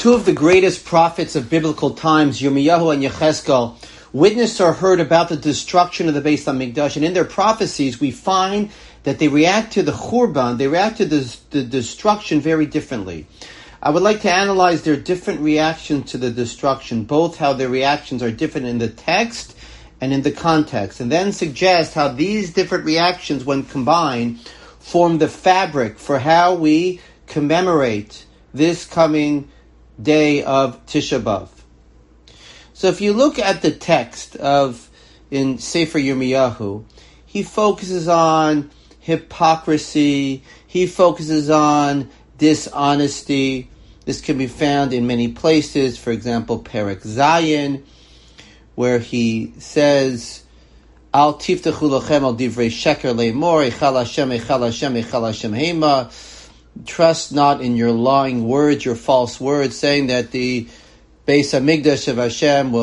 Two of the greatest prophets of biblical times, Yirmiyahu and Yechezkel, witnessed or heard about the destruction of the Beis HaMikdash, and in their prophecies we find that they react to the Churban, they react to the destruction very differently. I would like to analyze their different reactions to the destruction, both how their reactions are different in the text and in the context, and then suggest how these different reactions, when combined, form the fabric for how we commemorate this coming day of Tisha B'Av. So if you look at the text in Sefer Yirmiyahu, he focuses on hypocrisy, he focuses on dishonesty. This can be found in many places, for example, Perek Zayin, where he says, Al tiftachu lachem al divrei sheker le'mor, echal Hashem, echal Hashem, echal Hashem hema. Trust not in your lying words, your false words, saying that the Beis HaMikdash of Hashem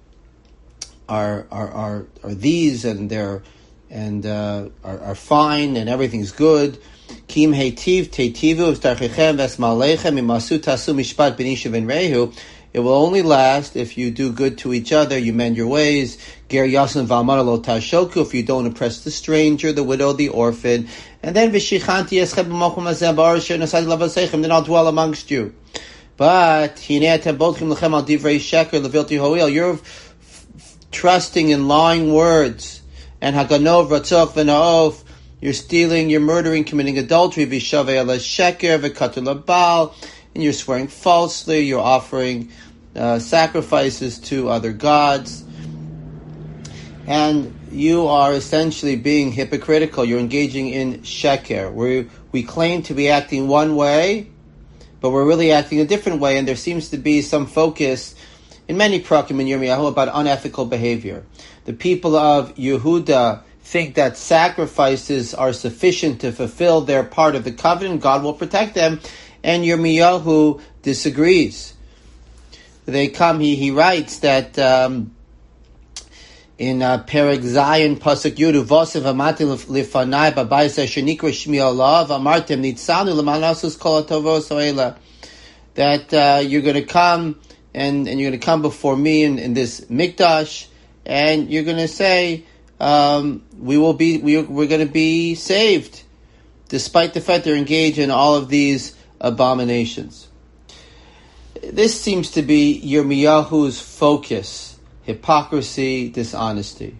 are these and are fine and everything's good. Kim heitiv teitivu v'tarchechem v'esmalechem imasu tasu mishpat b'nisha v'nrehu. It will only last if you do good to each other, you mend your ways. Ger yasin v'amar lo tashoku, if you don't oppress the stranger, the widow, the orphan. And then v'shichanti eschem b'mochum hazeh ba'arsher nasad lavasechem, then I'll dwell amongst you. But hinei atem bodchim lechem al divrei sheker levilti ho'il, you're trusting in lying words. And haganov ratzok v'na'of, you're stealing, you're murdering, committing adultery, v'shavei ala sheker v'katul abal, and you're swearing falsely, you're offering sacrifices to other gods, and you are essentially being hypocritical. You're engaging in sheker. We claim to be acting one way, but we're really acting a different way, and there seems to be some focus in many prakim in Yirmiyahu about unethical behavior. The people of Yehuda think that sacrifices are sufficient to fulfill their part of the covenant. God will protect them. And Yirmiyahu disagrees. He writes that in Perek Zayin Pasuk Yud Vosev Amatim Lifanai Babayis Shenikra Shmi Allah Amartem Nitzanu L'Manasus Kol HaTovos Ha'ela, that you're going to come and you're going to come before me in this Mikdash, and you're going to say we're going to be saved, despite the fact they're engaged in all of these abominations. This seems to be Yirmiyahu's focus: hypocrisy, dishonesty.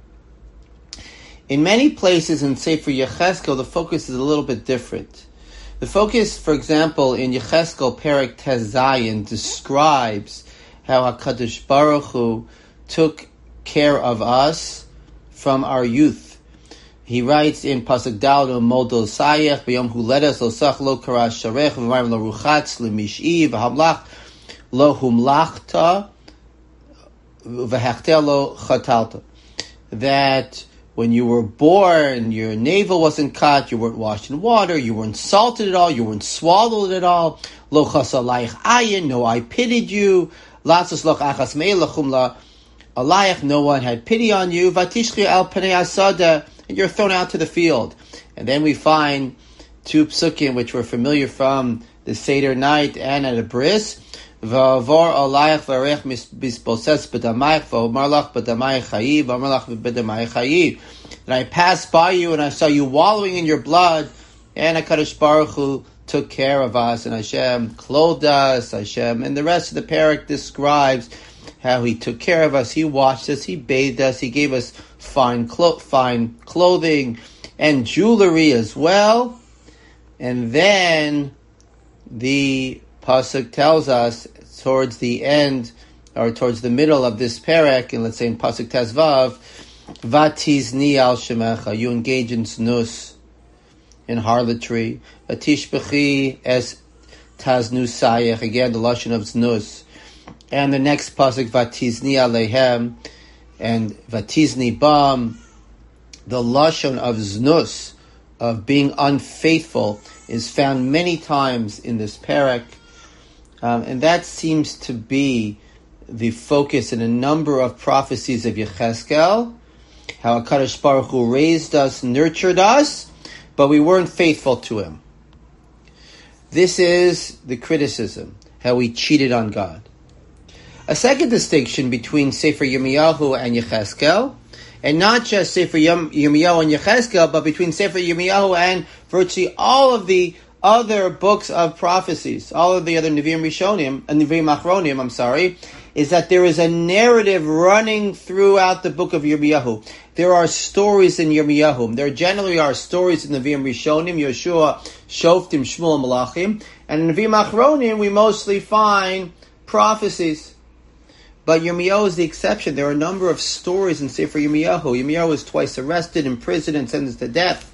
In many places in Sefer Yechezkel, the focus is a little bit different. The focus, for example, in Yechezkel Perek Tez Zayin describes how HaKadosh Baruch Hu took care of us from our youth. He writes in Pasuk Daled, Model Sayech, B'yom Huledes, Lo Sach Lo Karash Sharech, V'mayim Lo Ruchatz, L'mish'i, V'hamlach, Lo Humlachta, V'hechtel Lo Chatalta. That when you were born, your navel wasn't cut, you weren't washed in water, you weren't salted at all, you weren't swallowed at all, Lo Chasalayich Ayin, no eye pitied you, Latzos Loch Achas Mei Lachum La Alayich, no one had pity on you, Vatishchi Al Penei Asada, and you're thrown out to the field. And then we find two psukim which we're familiar from the Seder night and at a bris. V'avor alayach v'arech bisposes b'damayich v'omar lach b'damayich chayiv v'omar lach b'damayich chayiv. And I passed by you and I saw you wallowing in your blood, and HaKadosh Baruch Hu took care of us, and Hashem clothed us, Hashem. And the rest of the parak describes how He took care of us. He washed us, He bathed us, He gave us fine clothing and jewelry as well. And then the pasuk tells us towards the end, or towards the middle of this parak, and let's say in pasuk Tezvav, Vatizni al shemecha, you engage in znus, in harlotry. Vatishbechi es taznusayach, again the lashon of znus. And the next pasuk, Vatizni alehem, and Vatizni bam, the lashon of znus, of being unfaithful, is found many times in this parak. And that seems to be the focus in a number of prophecies of Yechezkel, how HaKadosh Baruch Hu raised us, nurtured us, but we weren't faithful to Him. This is the criticism. how he cheated on God. A second distinction between Sefer Yirmiyahu and Yechezkel, and not just Sefer Yirmiyahu and Yechezkel, but between Sefer Yirmiyahu and virtually all of the other books of prophecies, all of the other Nevi'im Rishonim, Nevi'im Achronim, is that there is a narrative running throughout the book of Yirmiyahu. There are stories in Yirmiyahu. There generally are stories in Nevi'im Rishonim, Yeshua, Shoftim, Shmuel, and Malachim. And in Nevi'im Achronim, we mostly find prophecies. But Yirmiyahu is the exception. There are a number of stories in Sefer Yirmiyahu. Yirmiyahu was twice arrested, imprisoned, and sentenced to death.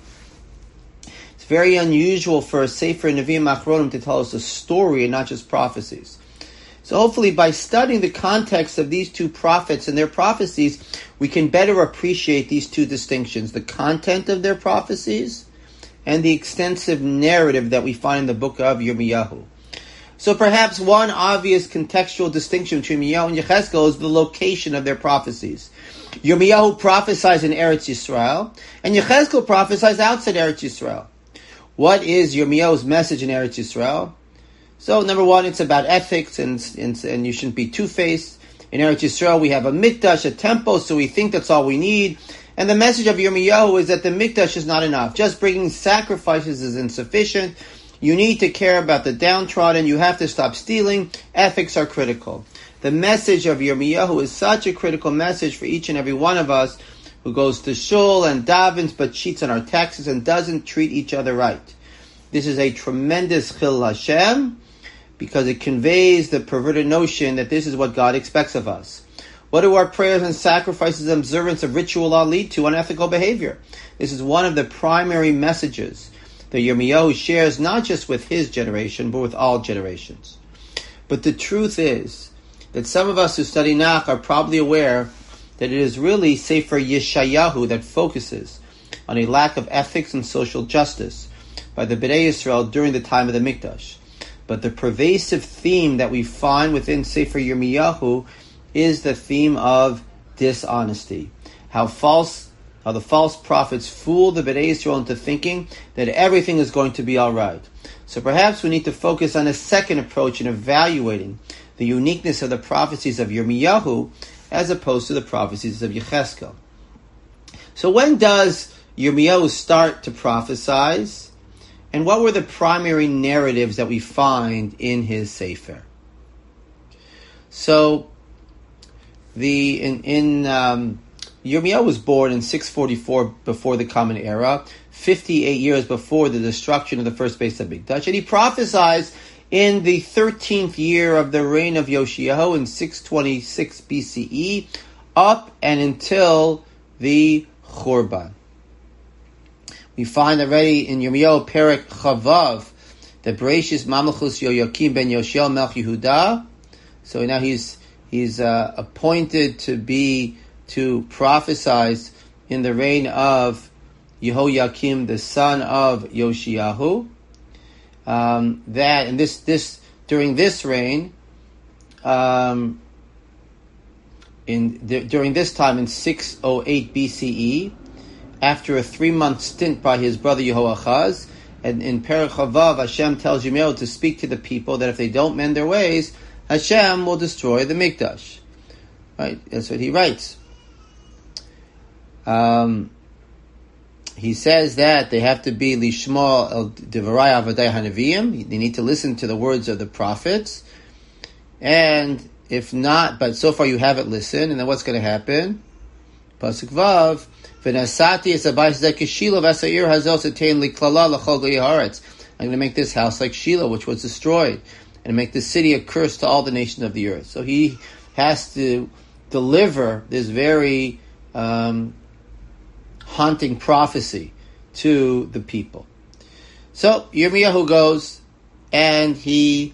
It's very unusual for a Sefer Nevi'im Achronim to tell us a story and not just prophecies. So hopefully by studying the context of these two prophets and their prophecies, we can better appreciate these two distinctions, the content of their prophecies and the extensive narrative that we find in the book of Yirmiyahu. So perhaps one obvious contextual distinction between Yirmiyahu and Yechezkel is the location of their prophecies. Yirmiyahu prophesies in Eretz Yisrael, and Yechezkel prophesies outside Eretz Yisrael. What is Yirmiyahu's message in Eretz Yisrael? So, number one, it's about ethics, and you shouldn't be two-faced. In Eretz Yisrael, we have a mikdash, a temple, so we think that's all we need. And the message of Yirmiyahu is that the mikdash is not enough. Just bringing sacrifices is insufficient. You need to care about the downtrodden. You have to stop stealing. Ethics are critical. The message of Yirmiyahu is such a critical message for each and every one of us who goes to shul and davens but cheats on our taxes and doesn't treat each other right. This is a tremendous chil Hashem, because it conveys the perverted notion that this is what God expects of us. What do our prayers and sacrifices and observance of ritual law lead to? Unethical behavior. This is one of the primary messages that Yirmiyahu shares not just with his generation, but with all generations. But the truth is that some of us who study Nach are probably aware that it is really Sefer Yeshayahu that focuses on a lack of ethics and social justice by the Bnei Yisrael during the time of the Mikdash. But the pervasive theme that we find within Sefer Yirmiyahu is the theme of dishonesty. How the false prophets fool the Bnei Yisrael into thinking that everything is going to be all right. So perhaps we need to focus on a second approach in evaluating the uniqueness of the prophecies of Yirmiyahu as opposed to the prophecies of Yechezkel. So when does Yirmiyahu start to prophesize? And what were the primary narratives that we find in his Sefer? So, Yirmiyahu was born in 644 before the Common Era, 58 years before the destruction of the first Beis HaMikdash, and he prophesies in the 13th year of the reign of Yoshiyahu in 626 BCE, up and until the Churban. We find already in Yirmiyahu Perek Chavav that Bereshis Mamlechus Yoyakim ben Yoshiel Melch Yehuda. So now he's appointed to prophesize in the reign of Yehoyakim, the son of Yoshiyahu. During this reign, during this time in 608 BCE. After a 3-month stint by his brother Yehoachaz, and in Perek Chavav, Hashem tells Yirmiyahu to speak to the people that if they don't mend their ways, Hashem will destroy the Mikdash. Right? That's what he writes. He says that they have to be Lishma el Devarai Avadai Hanaviyim. They need to listen to the words of the prophets. And if not, but so far you haven't listened, and then what's going to happen? Pasuk Vav. I'm going to make this house like Shiloh, which was destroyed, and make this city a curse to all the nations of the earth. So he has to deliver this very haunting prophecy to the people. So Yirmiyahu goes and he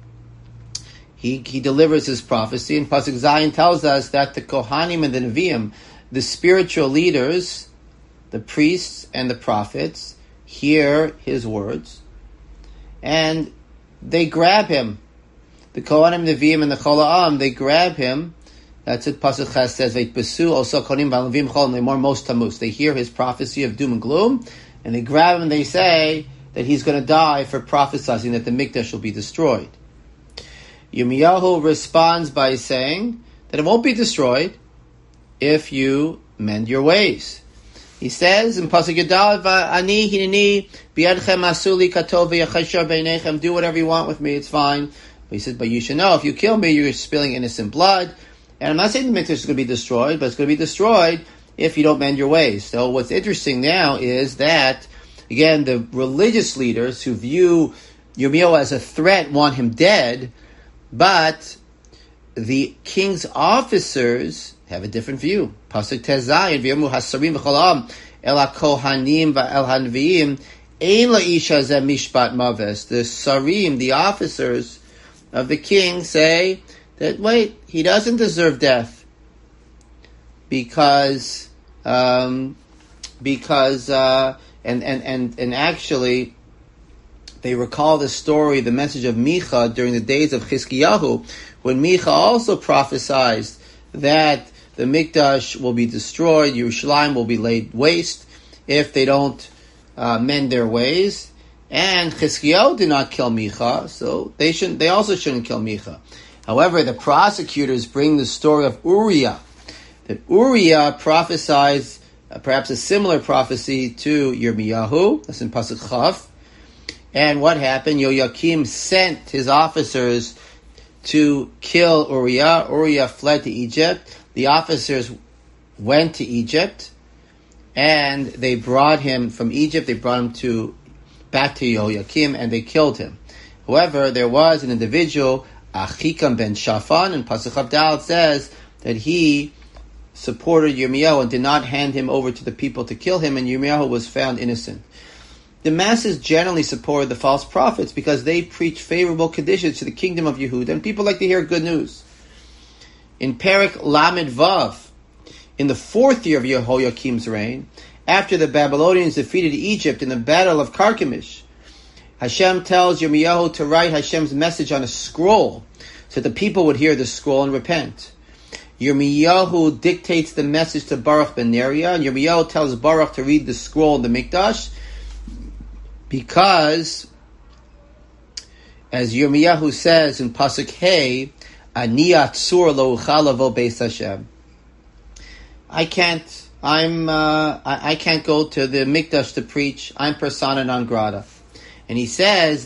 delivers his prophecy, and Pasuk Zayin tells us that the Kohanim and the Nevi'im, the spiritual leaders, the priests and the prophets, hear his words, and they grab him. The Kohanim, Nevi'im, and the Chol Ha'am, they grab him. That's it. Pasuk Ches says, "Veitbesu also Kohanim v'Levim Chol Lemor Mos Tamus." They hear his prophecy of doom and gloom, and they grab him and they say that he's going to die for prophesying that the Mikdash will be destroyed. Yirmiyahu responds by saying that it won't be destroyed if you mend your ways. He says in Pasuk Yudal, "Ani hineni biyadchem asuli katov v'yachashar beinechem." Do whatever you want with me; it's fine. But he says, "But you should know, if you kill me, you're spilling innocent blood." And I'm not saying the mikdash is going to be destroyed, but it's going to be destroyed if you don't mend your ways. So what's interesting now is that, again, the religious leaders who view Yirmiyahu as a threat want him dead, but the king's officers have a different view. Pasuk Tezayin, v'yamu hasarim v'cholam el hakohanim v'el hanviim ein la'isha zeh mishpat maves. The sarim, the officers of the king, say that, wait, he doesn't deserve death because actually they recall the story, the message of Micha during the days of Chizkiyahu, when Micha also prophesied that the Mikdash will be destroyed, Yerushalayim will be laid waste if they don't mend their ways. And Chizkiyahu did not kill Micha, so they also shouldn't kill Micha. However, the prosecutors bring the story of Uriah, that Uriah prophesies perhaps a similar prophecy to Yirmiyahu. That's in Pasuk Chav. And what happened? Yoyakim sent his officers to kill Uriah. Uriah fled to Egypt. The officers went to Egypt, and they brought him from Egypt. They brought him back to Yoyakim, and they killed him. However, there was an individual, Achikam ben Shaphan, and Pasuk Abdal says that he supported Yirmiyahu and did not hand him over to the people to kill him, and Yirmiyahu was found innocent. The masses generally support the false prophets because they preach favorable conditions to the kingdom of Yehuda, and people like to hear good news. In Perek Lamed Vav, in the 4th year of Yehoiakim's reign, after the Babylonians defeated Egypt in the battle of Carchemish, Hashem tells Yirmiyahu to write Hashem's message on a scroll so that the people would hear the scroll and repent. Yirmiyahu dictates the message to Baruch ben Neriah, and Yirmiyahu tells Baruch to read the scroll in the Mikdash, because, as Yirmiyahu says in Pasuk Hey, Ani atzur lo uchal lavo beis Hashem. I can't go to the Mikdash to preach. I'm persona non grata. And he said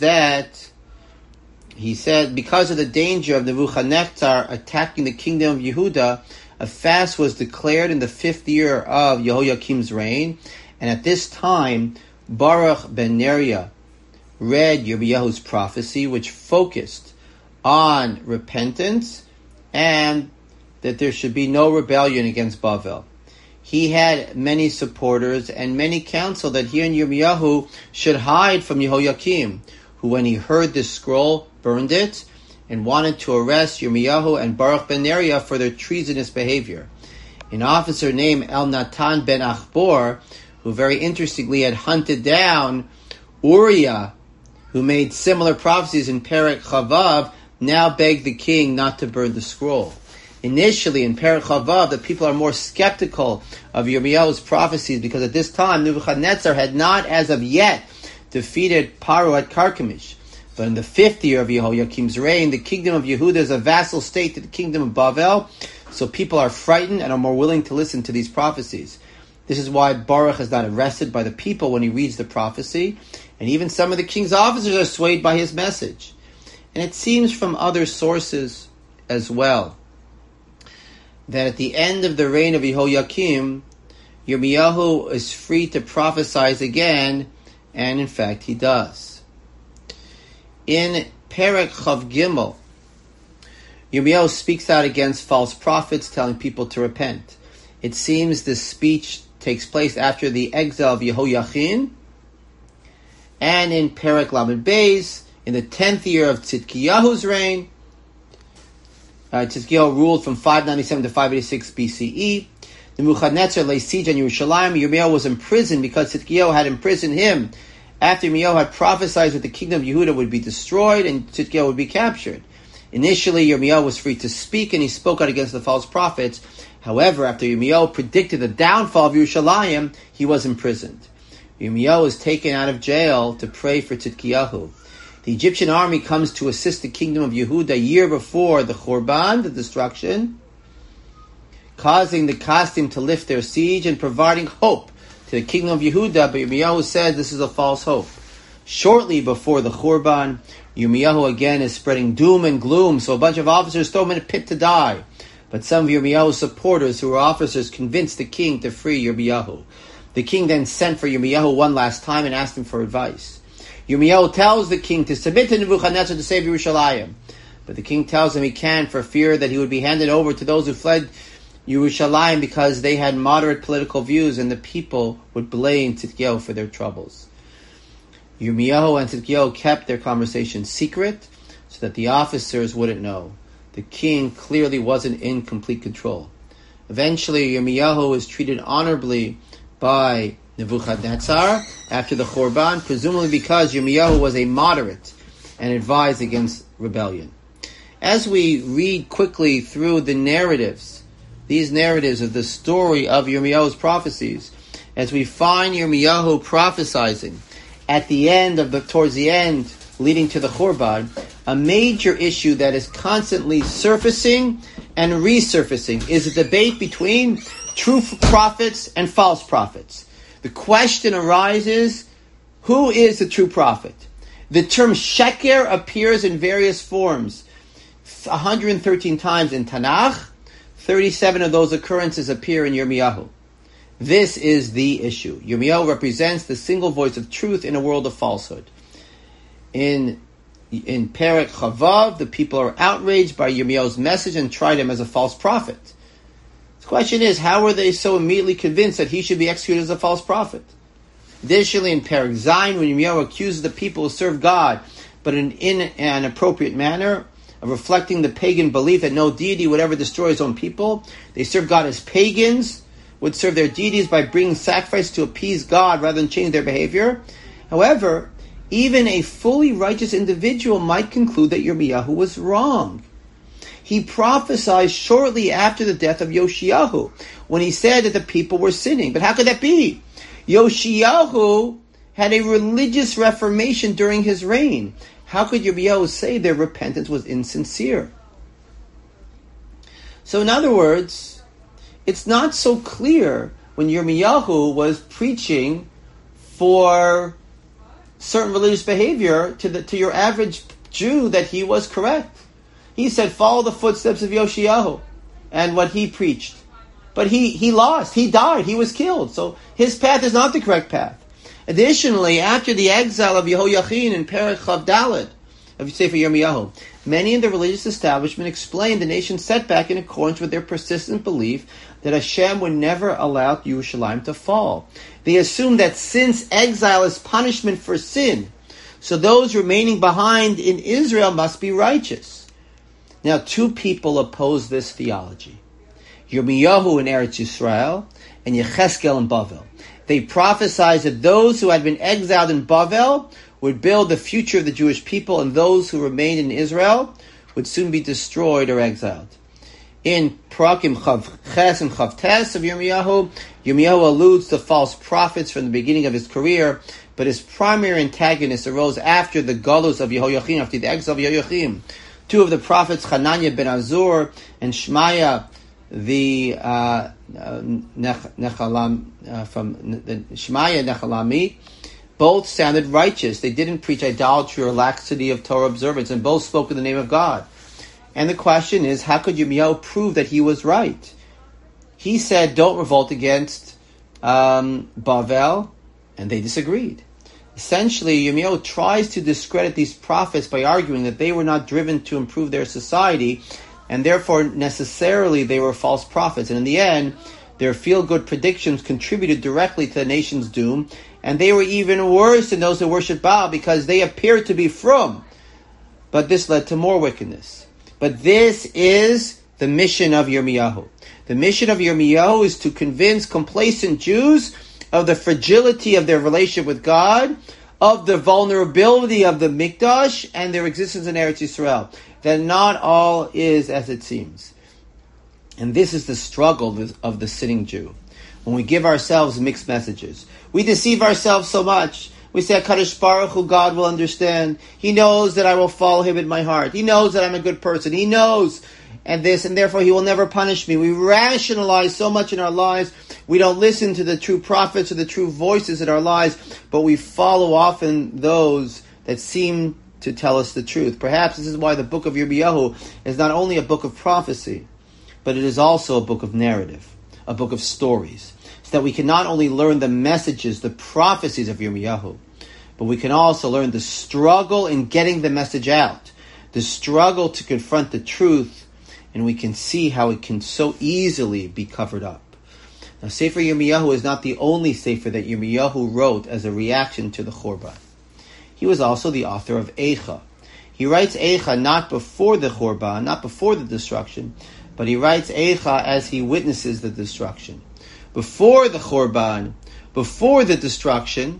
because of the danger of Nebuchadnezzar attacking the kingdom of Yehuda, a fast was declared in the 5th year of Yehoiakim's reign, and at this time Baruch ben Neriah read Yirmiyahu's prophecy, which focused on repentance and that there should be no rebellion against Bavel. He had many supporters and many counsel that he and Yirmiyahu should hide from Yehoiakim, who, when he heard this scroll, burned it and wanted to arrest Yirmiyahu and Baruch ben Neriah for their treasonous behavior. An officer named El-Natan ben Achbor, who very interestingly had hunted down Uriah, who made similar prophecies in Perek Chavav, now begged the king not to burn the scroll. Initially, in Perek Chavav, the people are more skeptical of Yirmiyahu's prophecies because at this time, Nebuchadnezzar had not, as of yet, defeated Paro at Carchemish. But in the 5th year of Yehoiakim's reign, the kingdom of Yehuda is a vassal state to the kingdom of Bavel, so people are frightened and are more willing to listen to these prophecies. This is why Baruch is not arrested by the people when he reads the prophecy, and even some of the king's officers are swayed by his message. And it seems from other sources as well that at the end of the reign of Yehoiakim, Yirmiyahu is free to prophesy again, and in fact he does. In Perek Chav Gimel, Yirmiyahu speaks out against false prophets, telling people to repent. It seems this speech takes place after the exile of Yehoiachin, and in Perek Lamed Beis, in the 10th year of Tzidkiyahu's reign. Tzidkiyahu ruled from 597 to 586 BCE. Nebuchadnezzar lay siege on Yerushalayim. Yirmiyahu was imprisoned because Tzidkiyahu had imprisoned him after Yirmiyahu had prophesied that the kingdom of Yehuda would be destroyed and Tzidkiyahu would be captured. Initially, Yirmiyahu was free to speak, and he spoke out against the false prophets. However, after Yirmiyahu predicted the downfall of Yerushalayim, he was imprisoned. Yirmiyahu was taken out of jail to pray for Tzidkiyahu. The Egyptian army comes to assist the kingdom of Yehuda a year before the Churban, the destruction, causing the Kasdim to lift their siege and providing hope to the kingdom of Yehuda. But Yirmiyahu says this is a false hope. Shortly before the Churban, Yirmiyahu again is spreading doom and gloom, so a bunch of officers throw him in a pit to die. But some of Yirmiyahu's supporters, who were officers, convinced the king to free Yirmiyahu. The king then sent for Yirmiyahu one last time and asked him for advice. Yirmiyahu tells the king to submit to Nebuchadnezzar to save Yerushalayim. But the king tells him he can't for fear that he would be handed over to those who fled Yerushalayim because they had moderate political views and the people would blame Tzidkiyahu for their troubles. Yirmiyahu and Tzidkiyahu kept their conversation secret so that the officers wouldn't know. The king clearly wasn't in complete control. Eventually, Yirmiyahu is treated honorably by Nebuchadnezzar after the Churban, presumably because Yirmiyahu was a moderate and advised against rebellion. As we read quickly through the narratives, these narratives of the story of Yirmiyahu's prophecies, as we find Yirmiyahu prophesizing at the end towards the end, leading to the Churban, a major issue that is constantly surfacing and resurfacing is a debate between true prophets and false prophets. The question arises, who is the true prophet? The term sheker appears in various forms, 113 times in Tanakh. 37 of those occurrences appear in Yirmiyahu. This is the issue. Yirmiyahu represents the single voice of truth in a world of falsehood. In Perek Chavav, the people are outraged by Yirmiyahu's message and tried him as a false prophet. The question is, how were they so immediately convinced that he should be executed as a false prophet? Additionally, in Perek Zayin, when Yirmiyahu accuses the people who serve God, but in an appropriate manner, of reflecting the pagan belief that no deity would ever destroy his own people, they serve God as pagans, would serve their deities by bringing sacrifice to appease God rather than change their behavior. However, even a fully righteous individual might conclude that Yirmiyahu was wrong. He prophesied shortly after the death of Yoshiyahu, when he said that the people were sinning. But how could that be? Yoshiyahu had a religious reformation during his reign. How could Yirmiyahu say their repentance was insincere? So in other words, it's not so clear when Yirmiyahu was preaching for certain religious behavior to your average Jew that he was correct. He said, follow the footsteps of Yoshiyahu and what he preached. But he lost. He died. He was killed. So his path is not the correct path. Additionally, after the exile of Yehoiachin in Perek Chav Daled of Sefer Yirmiyahu, many in the religious establishment explained the nation's setback in accordance with their persistent belief that Hashem would never allow Yerushalayim to fall. They assumed that since exile is punishment for sin, so those remaining behind in Israel must be righteous. Now, two people oppose this theology. Yirmiyahu in Eretz Yisrael and Yecheskel in Bavel. They prophesied that those who had been exiled in Bavel would build the future of the Jewish people, and those who remained in Israel would soon be destroyed or exiled. In Parakim Chav Ches and Chav Tes of Yirmiyahu, Yirmiyahu alludes to false prophets from the beginning of his career, but his primary antagonist arose after the Galus of Yehoiachin, after the exile of Yehoiachin. Two of the prophets, Hananiah ben Azur and Shmaya, the Shmaya Nechalami, both sounded righteous. They didn't preach idolatry or laxity of Torah observance, and both spoke in the name of God. And the question is, how could Yirmiyahu prove that he was right? He said, don't revolt against Bavel, and they disagreed. Essentially, Yirmiyahu tries to discredit these prophets by arguing that they were not driven to improve their society, and therefore necessarily they were false prophets. And in the end, their feel-good predictions contributed directly to the nation's doom, and they were even worse than those who worshiped Baal because they appeared to be frum. But this led to more wickedness. But this is the mission of Yirmiyahu. The mission of Yirmiyahu is to convince complacent Jews of the fragility of their relationship with God, of the vulnerability of the Mikdash, and their existence in Eretz Yisrael. That not all is as it seems. And this is the struggle of the sinning Jew. When we give ourselves mixed messages. We deceive ourselves so much. We say, HaKadosh Baruch Hu, God will understand. He knows that I will follow Him in my heart. He knows that I'm a good person. He knows and this, and therefore He will never punish me. We rationalize so much in our lives. We don't listen to the true prophets or the true voices in our lives, but we follow often those that seem to tell us the truth. Perhaps this is why the book of Yirmiyahu is not only a book of prophecy, but it is also a book of narrative, a book of stories, so that we can not only learn the messages, the prophecies of Yirmiyahu, but we can also learn the struggle in getting the message out, the struggle to confront the truth, and we can see how it can so easily be covered up. Now, Sefer Yirmiyahu is not the only Sefer that Yirmiyahu wrote as a reaction to the Churban. He was also the author of Eicha. He writes Eicha not before the Churban, not before the destruction, but he writes Eicha as he witnesses the destruction. Before the Churban, before the destruction,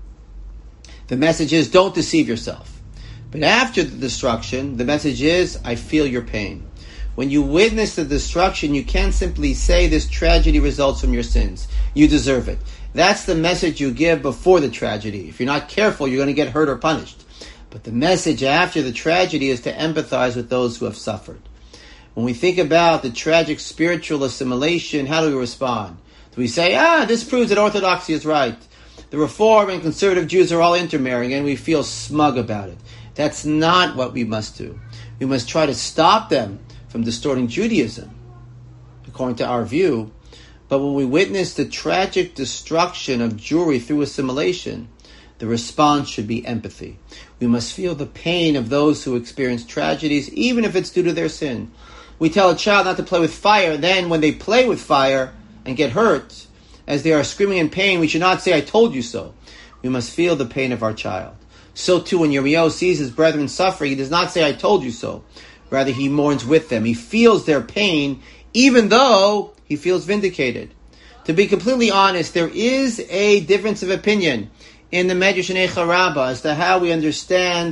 the message is, don't deceive yourself. But after the destruction, the message is, I feel your pain. When you witness the destruction, you can't simply say this tragedy results from your sins. You deserve it. That's the message you give before the tragedy. If you're not careful, you're going to get hurt or punished. But the message after the tragedy is to empathize with those who have suffered. When we think about the tragic spiritual assimilation, how do we respond? Do we say, this proves that Orthodoxy is right? The Reform and conservative Jews are all intermarrying, and we feel smug about it. That's not what we must do. We must try to stop them from distorting Judaism, according to our view. But when we witness the tragic destruction of Jewry through assimilation, the response should be empathy. We must feel the pain of those who experience tragedies, even if it's due to their sin. We tell a child not to play with fire, then when they play with fire and get hurt, as they are screaming in pain, we should not say, I told you so. We must feel the pain of our child. So too, when Yirmiyahu sees his brethren suffering, he does not say, I told you so. Rather, he mourns with them. He feels their pain, even though he feels vindicated. To be completely honest, there is a difference of opinion in the Medrash and Eicha Rabbah as to how we understand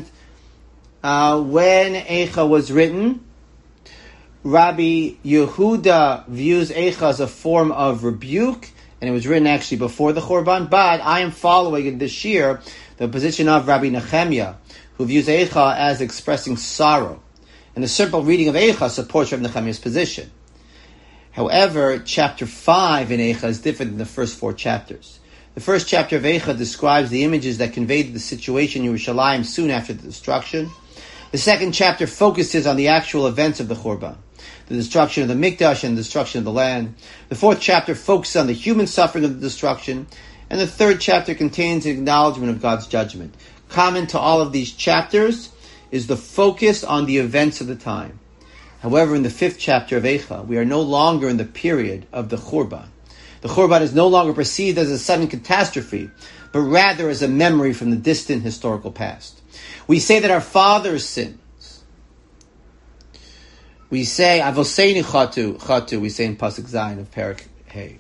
when Eicha was written. Rabbi Yehuda views Eicha as a form of rebuke, and it was written actually before the Churban, but I am following in this year the position of Rabbi Nehemiah, who views Eicha as expressing sorrow. And the simple reading of Eicha supports Rabbi Nehemiah's position. However, chapter 5 in Eicha is different than the first 4 chapters. The first chapter of Eicha describes the images that conveyed the situation in Yerushalayim soon after the destruction. The second chapter focuses on the actual events of the Churban, the destruction of the Mikdash and the destruction of the land. The fourth chapter focuses on the human suffering of the destruction. And the third chapter contains an acknowledgement of God's judgment. Common to all of these chapters is the focus on the events of the time. However, in the 5th chapter of Eicha, we are no longer in the period of the Churban. The Churban is no longer perceived as a sudden catastrophe, but rather as a memory from the distant historical past. We say that our fathers sinned. We say, Avoseinu chatu, we say in Pasuk Zayin of Perek Hey.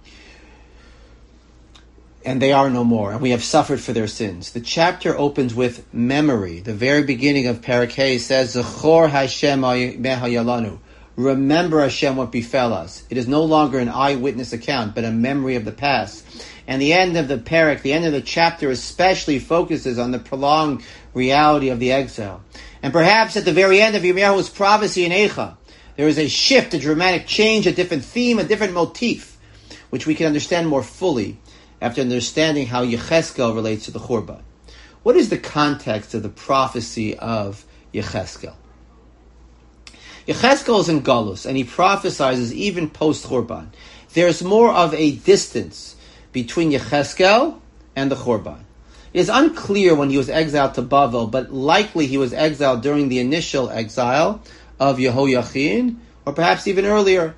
And they are no more, and we have suffered for their sins. The chapter opens with memory. The very beginning of Perek Hey says, Zechor Hashem mehayalanu. Remember Hashem what befell us. It is no longer an eyewitness account, but a memory of the past. And the end of the Perek, the end of the chapter especially focuses on the prolonged reality of the exile. And perhaps at the very end of Yirmiyahu's prophecy in Eicha, there is a shift, a dramatic change, a different theme, a different motif, which we can understand more fully after understanding how Yecheskel relates to the Churban. What is the context of the prophecy of Yecheskel? Yecheskel is in Galus, and he prophesies even post-Churban. There's more of a distance between Yecheskel and the Churban. It is unclear when he was exiled to Bavel, but likely he was exiled during the initial exile of Yehoiachin, or perhaps even earlier.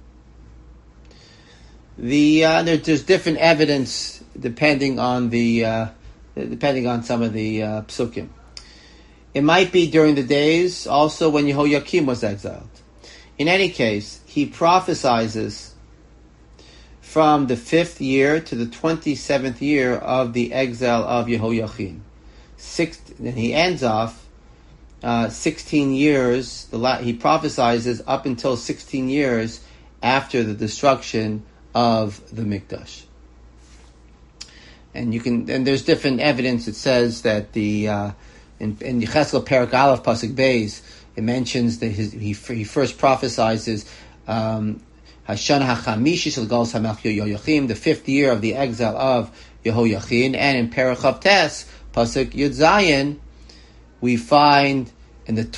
There's different evidence depending on some of the psukim. It might be during the days also when Yehoiakim was exiled. In any case, he prophesizes from the 5th year to the 27th year of the exile of Yehoiachin. Then he ends off 16 years. He prophesizes up until 16 years after the destruction of the Mikdash. And there's different evidence. It says that in Yecheskel Perek Aleph Pasuk Beis, it mentions that he first prophesizes Hashana HaChamishi Shel Galus HaMelech Yehoyachim, the 5th year of the exile of Yehoyachin, and in Perek Chav Tes Pasuk Yud Zayin, we find in the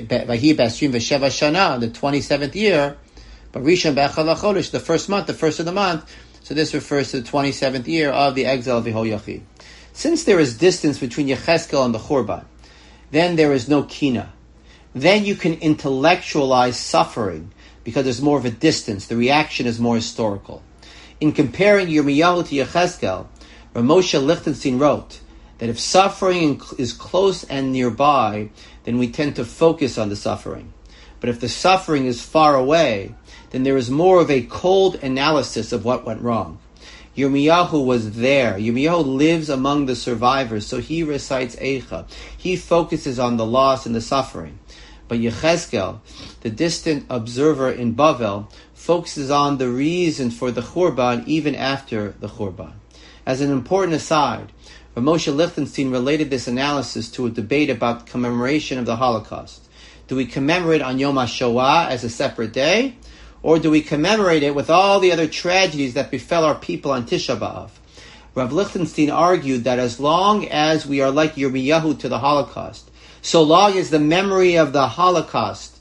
27th year, but Rishon B'Echad HaChodesh, the first of the month. So this refers to the 27th year of the exile of Yehoyachin. Since there is distance between Yecheskel and the Churban, then there is no kina. Then you can intellectualize suffering because there's more of a distance. The reaction is more historical. In comparing Yirmiyahu to Yecheskel, Ramosha Lichtenstein wrote that if suffering is close and nearby, then we tend to focus on the suffering. But if the suffering is far away, then there is more of a cold analysis of what went wrong. Yirmiyahu was there. Yirmiyahu lives among the survivors, so he recites Eicha. He focuses on the loss and the suffering. But Yecheskel, the distant observer in Bavel, focuses on the reason for the Churban even after the Churban. As an important aside, Ramosha Lichtenstein related this analysis to a debate about commemoration of the Holocaust. Do we commemorate on Yom HaShoah as a separate day? Or do we commemorate it with all the other tragedies that befell our people on Tisha B'Av? Rav Lichtenstein argued that as long as we are like Yirmiyahu to the Holocaust, so long as the memory of the Holocaust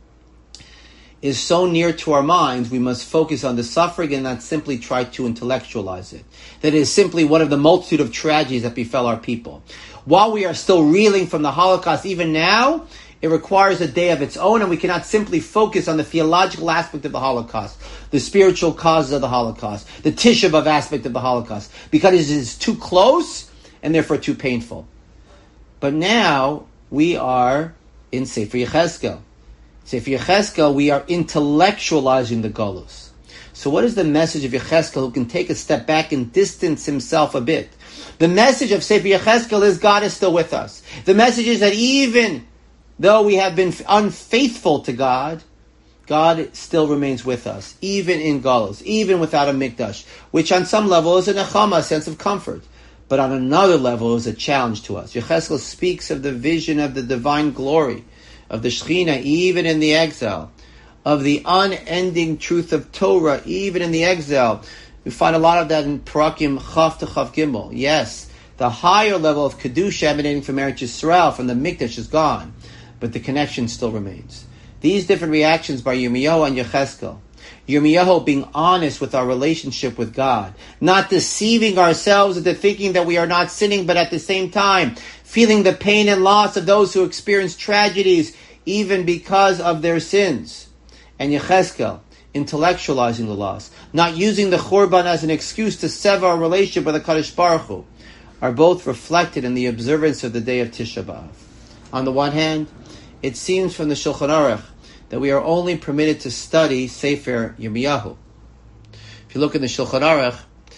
is so near to our minds, we must focus on the suffering and not simply try to intellectualize it. That is simply one of the multitude of tragedies that befell our people. While we are still reeling from the Holocaust, even now, it requires a day of its own, and we cannot simply focus on the theological aspect of the Holocaust, the spiritual causes of the Holocaust, the Tisha B'Av aspect of the Holocaust, because it is too close and therefore too painful. But now we are in Sefer Yecheskel. Sefer Yecheskel, we are intellectualizing the Golus. So what is the message of Yecheskel, who can take a step back and distance himself a bit? The message of Sefer Yecheskel is God is still with us. The message is that even though we have been unfaithful to God, God still remains with us, even in Galus, even without a mikdash, which on some level is a nechama, a sense of comfort, but on another level is a challenge to us. Yecheskel speaks of the vision of the divine glory, of the Shekhinah, even in the exile, of the unending truth of Torah, even in the exile. We find a lot of that in Parakim Chav to Chav Gimel. Yes, the higher level of Kedusha emanating from Eretz Yisrael, from the mikdash, is gone, but the connection still remains. These different reactions by Yirmiyahu and Yecheskel. Yirmiyahu being honest with our relationship with God, not deceiving ourselves into thinking that we are not sinning, but at the same time feeling the pain and loss of those who experience tragedies even because of their sins. And Yecheskel intellectualizing the loss, not using the Churban as an excuse to sever our relationship with the Kadosh Baruch Hu, are both reflected in the observance of the day of Tisha B'Av. On the one hand, it seems from the Shulchan Aruch that we are only permitted to study Sefer Yirmiyahu. If you look in the Shulchan Aruch,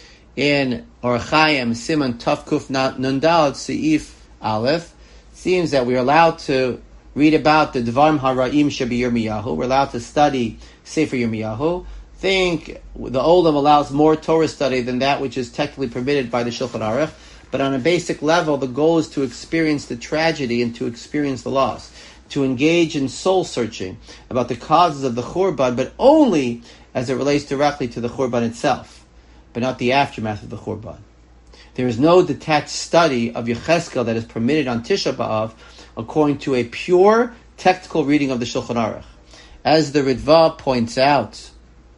in Orach Chaim, Siman Taf Kuf Nun Daled Seif Aleph, seems that we are allowed to read about the Dvarim Hara'im Shebi Yirmiyahu. We're allowed to study Sefer Yirmiyahu. Think the Olam allows more Torah study than that which is technically permitted by the Shulchan Aruch. But on a basic level, the goal is to experience the tragedy and to experience the loss, to engage in soul searching about the causes of the Churban, but only as it relates directly to the Churban itself, but not the aftermath of the Churban. There is no detached study of Yecheskel that is permitted on Tisha B'Av according to a pure technical reading of the Shulchan Aruch. As the Ritva points out,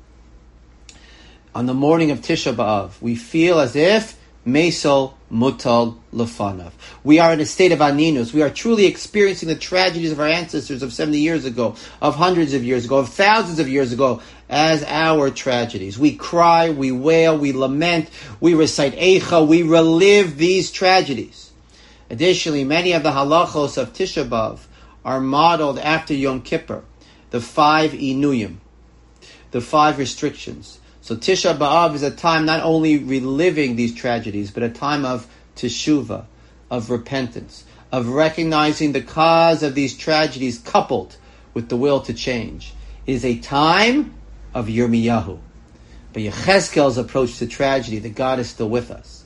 on the morning of Tisha B'Av, we feel as if Mesol Mutal Lefanav. We are in a state of aninus. We are truly experiencing the tragedies of our ancestors of 70 years ago, of hundreds of years ago, of thousands of years ago, as our tragedies. We cry, we wail, we lament, we recite Eicha, we relive these tragedies. Additionally, many of the halachos of Tisha B'Av are modeled after Yom Kippur, the 5 inuyim, the 5 restrictions. So Tisha B'Av is a time not only reliving these tragedies, but a time of teshuvah, of repentance, of recognizing the cause of these tragedies coupled with the will to change. It is a time of Yirmiyahu. But Yecheskel's approach to tragedy, that God is still with us.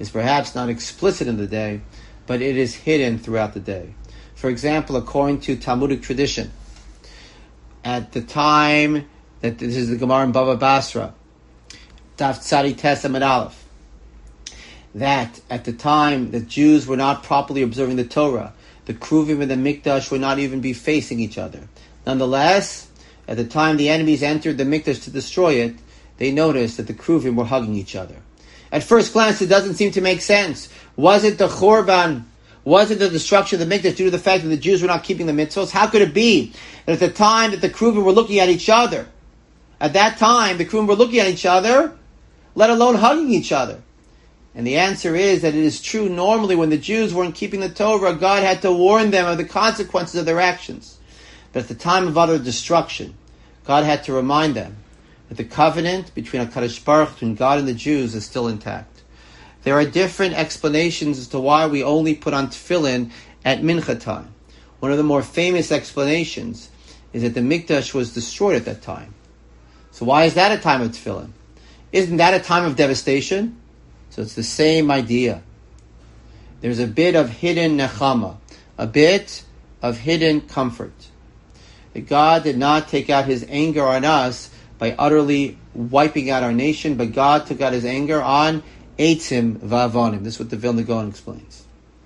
is perhaps not explicit in the day, but it is hidden throughout the day. For example, according to Talmudic tradition, at the time that this is the Gemara in Bava Basra, Daf Tzadi Tes Amud Aleph, that at the time that Jews were not properly observing the Torah, the Kruvim and the Mikdash would not even be facing each other. Nonetheless, at the time the enemies entered the Mikdash to destroy it, they noticed that the Kruvim were hugging each other. At first glance, it doesn't seem to make sense. Was it the Churban? Was it the destruction of the Mikdash due to the fact that the Jews were not keeping the mitzvos? How could it be that at the time that the Kruvim were looking at each other, at that time the Kruvim were looking at each other, let alone hugging each other? And the answer is that it is true normally when the Jews weren't keeping the Torah, God had to warn them of the consequences of their actions. But at the time of utter destruction, God had to remind them that the covenant between HaKadosh Baruch Hu, between God and the Jews, is still intact. There are different explanations as to why we only put on tefillin at mincha time. One of the more famous explanations is that the Mikdash was destroyed at that time. So why is that a time of tefillin? Isn't that a time of devastation? So it's the same idea. There's a bit of hidden nechama, a bit of hidden comfort. That God did not take out his anger on us by utterly wiping out our nation, but God took out his anger on Eitzim Va'avonim. This is what the Vilna Gaon explains.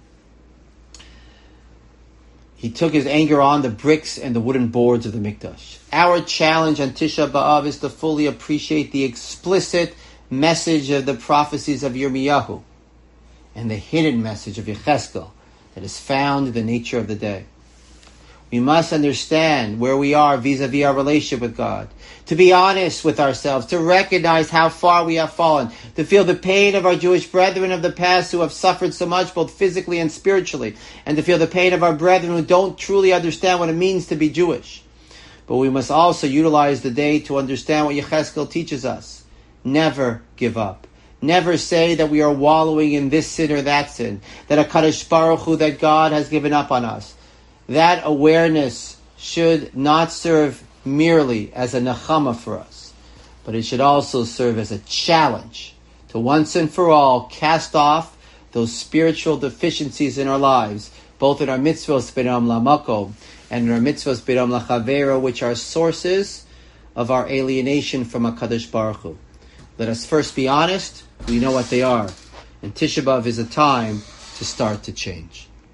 He took his anger on the bricks and the wooden boards of the Mikdash. Our challenge on Tisha B'Av is to fully appreciate the explicit message of the prophecies of Yirmiyahu and the hidden message of Yecheskel that is found in the nature of the day. We must understand where we are vis-a-vis our relationship with God, to be honest with ourselves, to recognize how far we have fallen, to feel the pain of our Jewish brethren of the past who have suffered so much both physically and spiritually, and to feel the pain of our brethren who don't truly understand what it means to be Jewish. But we must also utilize the day to understand what Yecheskel teaches us. Never give up. Never say that we are wallowing in this sin or that sin, that HaKadosh Baruch Hu, that God has given up on us. That awareness should not serve merely as a nechama for us, but it should also serve as a challenge to once and for all cast off those spiritual deficiencies in our lives, both in our mitzvos b'ram lamakom and in our mitzvos b'ram lachavero, which are sources of our alienation from HaKadosh Baruch Hu. Let us first be honest. We know what they are. And Tisha B'Av is a time to start to change.